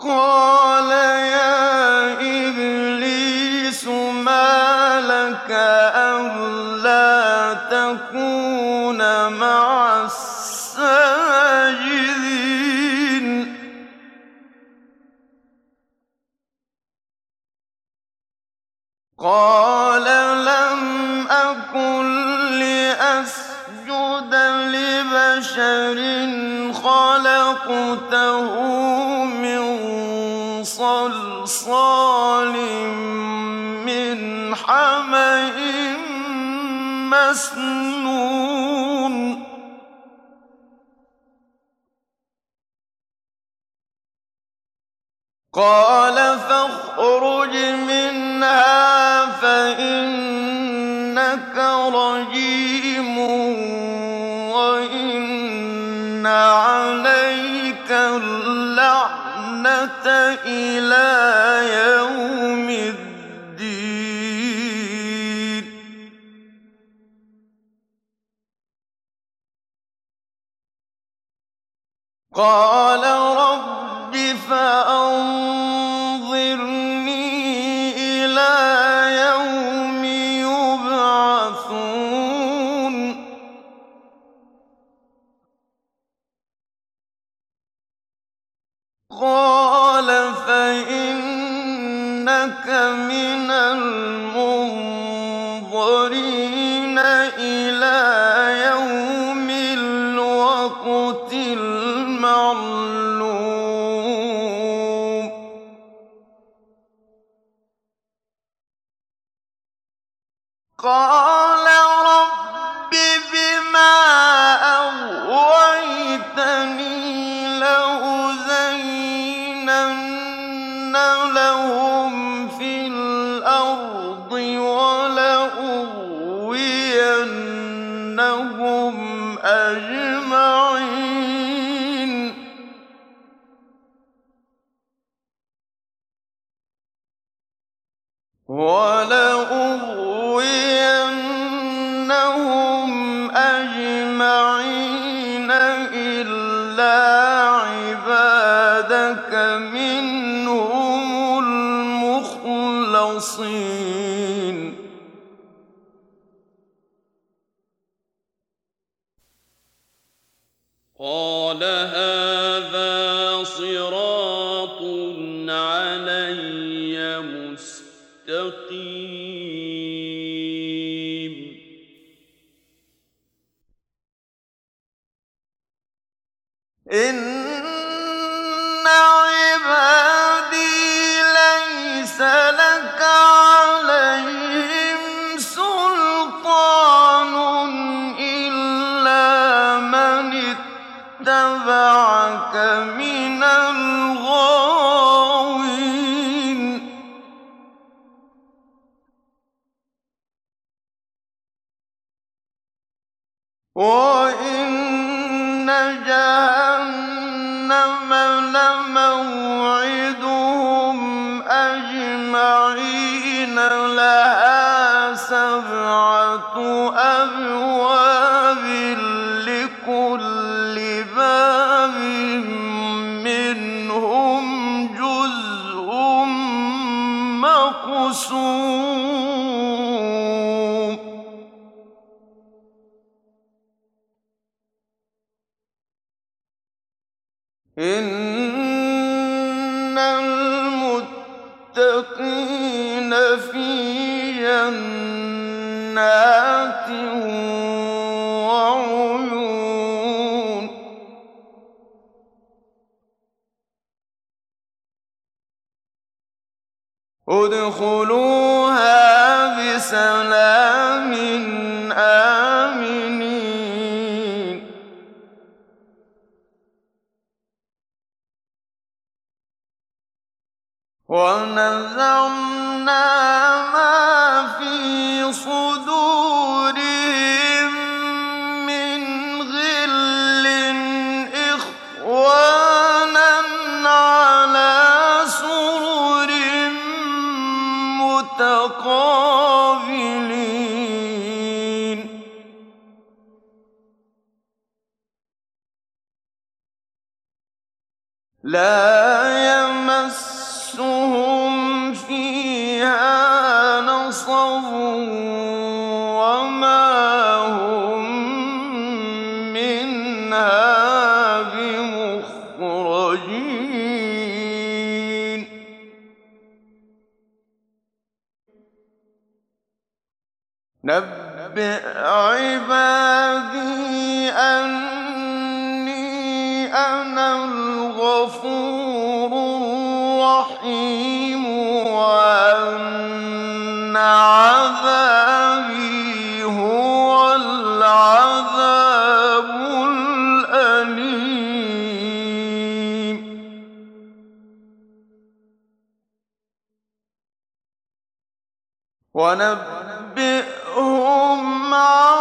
قَالَ يَا إِبْلِيسُ مَا لَكَ أَلَّا تَكُونَ مَعَ السَّاجِدِينَ قَالَ لَمْ أَكُن لِّأَسْجُدَ لِبَشَرٍ خَلَقْتَهُ مِن صَلْصَالٍ مِّنْ حَمَإٍ مَّسْنُونٍ قَالَ فَاخْرُجْ مِنْهَا فَإِنَّكَ رَجِيمٌ وَإِنَّ عَلَيْكَ اللَّعْنَةَ إِلَىٰ يَوْمِ الدِّينِ قَالَ رَبِّ فَأَنظِرْنِي إِلَىٰ يَوْمِ يُبْعَثُونَ قَالَ فَإِنَّكَ مِنَ الْمُنظَرِينَ إِلَىٰ يَوْمِ الْوَقْتِ الْمَعْلُومِ قَالَ رَبِّ بِمَا أَغْوَيْتَنِي لَأُزَيِّنَنَّ لَهُمْ فِي الْأَرْضِ وَلَأُغْوِيَنَّهُمْ أَجْمَعِينَ إِلَّا عِبَادَكَ مِنْهُمُ الْمُخْلَصِينَ قَالَ هَٰذَا صِرَاطٌ عَلَيَّ مُسْتَقِيمٌ إِنَّ عِبَادِي لَيْسَ لَكَ عَلَيْهِمْ سُلْطَانٌ إِلَّا مَنِ اتَّبَعَكَ مِنَ الْغَاوِينَ وَإِنَّ جَهَنَّمَ لَمَوْعِدُهُمْ أَجْمَعِينَ لَهَا 7 أَبْوَابٍ لِّكُلِّ بَابٍ مِّنْهُمْ جُزْءٌ مَّقْسُومٌ إِنَّ الْمُتَّقِينَ فِي جَنَّاتٍ وَعُيُونٍ ادْخُلُوهَا بِسَلَامٍ آمِنِينَ وَنَزَعْنَا مَا فِي صُدُورِهِم مِّنْ غِلٍّ إِخْوَانًا عَلَىٰ سُرُرٍ مُّتَقَابِلِينَ لَا يَمَسُّهُمْ منها بمخرجين نبئ عبادي أني أنا الغفور الرحيم وأن عذابي هو العذاب الأليم ونبئهم